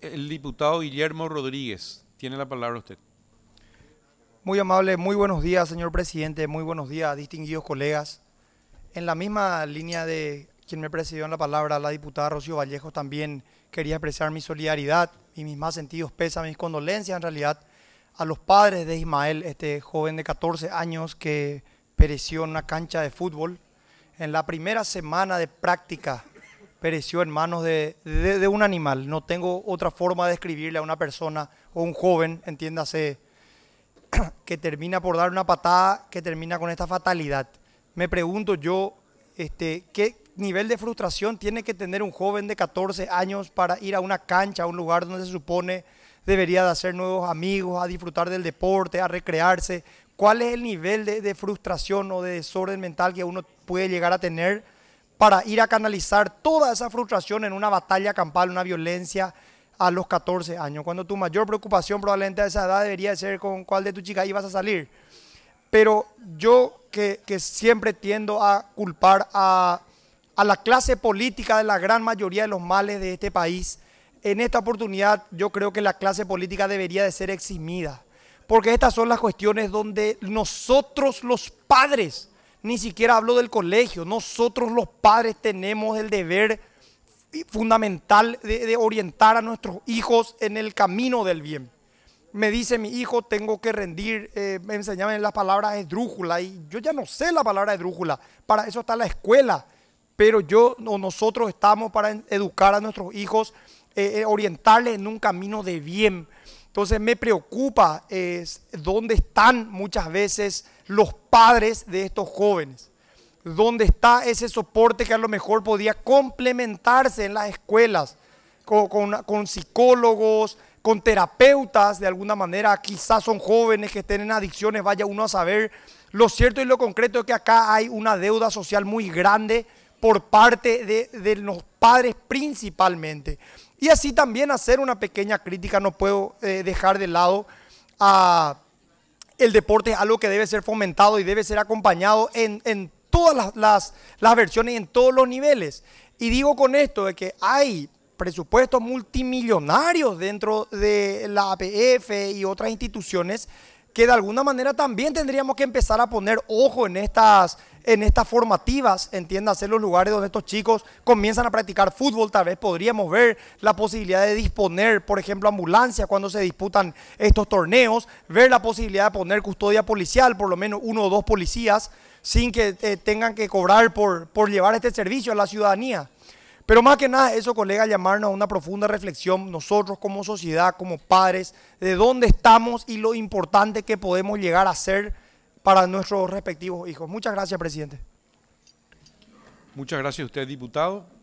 El diputado Guillermo Rodríguez. Tiene la palabra usted. Muy amable, muy buenos días, señor presidente, muy buenos días, distinguidos colegas. En la misma línea de quien me precedió en la palabra, la diputada Rocío Vallejos, también quería expresar mi solidaridad y mis más sentidos pésames, mis condolencias en realidad a los padres de Ismael, este joven de 14 años que pereció en una cancha de fútbol. En la primera semana de práctica pereció en manos de un animal. No tengo otra forma de describirle a una persona o un joven, entiéndase, que termina por dar una patada, que termina con esta fatalidad. Me pregunto yo, ¿qué nivel de frustración tiene que tener un joven de 14 años para ir a una cancha, a un lugar donde se supone debería de hacer nuevos amigos, a disfrutar del deporte, a recrearse? ¿Cuál es el nivel de frustración o de desorden mental que uno puede llegar a tener para ir a canalizar toda esa frustración en una batalla campal, una violencia a los 14 años? Cuando tu mayor preocupación probablemente a esa edad debería ser con cuál de tu chica ibas a salir. Pero yo que siempre tiendo a culpar a la clase política de la gran mayoría de los males de este país, en esta oportunidad yo creo que la clase política debería de ser eximida. Porque estas son las cuestiones donde nosotros los padres, ni siquiera hablo del colegio, nosotros los padres tenemos el deber fundamental de orientar a nuestros hijos en el camino del bien. Me dice mi hijo, tengo que rendir, me enseñaban las palabras esdrújula y yo ya no sé la palabra esdrújula, para eso está la escuela, pero nosotros estamos para educar a nuestros hijos, orientarles en un camino de bien. Entonces me preocupa dónde están muchas veces los padres de estos jóvenes. ¿Dónde está ese soporte que a lo mejor podía complementarse en las escuelas con psicólogos, con terapeutas de alguna manera? Quizás son jóvenes que estén en adicciones, vaya uno a saber. Lo cierto y lo concreto es que acá hay una deuda social muy grande por parte de los padres principalmente. Y así también hacer una pequeña crítica, no puedo dejar de lado el deporte, es algo que debe ser fomentado y debe ser acompañado en todas las versiones y en todos los niveles. Y digo con esto de que hay presupuestos multimillonarios dentro de la APF y otras instituciones que de alguna manera también tendríamos que empezar a poner ojo en estas formativas, entiéndase, los lugares donde estos chicos comienzan a practicar fútbol. Tal vez podríamos ver la posibilidad de disponer, por ejemplo, ambulancias cuando se disputan estos torneos, ver la posibilidad de poner custodia policial, por lo menos 1 o 2 policías, sin que tengan que cobrar por llevar este servicio a la ciudadanía. Pero más que nada eso, colega, llamarnos a una profunda reflexión nosotros como sociedad, como padres, de dónde estamos y lo importante que podemos llegar a ser para nuestros respectivos hijos. Muchas gracias, presidente. Muchas gracias a usted, diputado.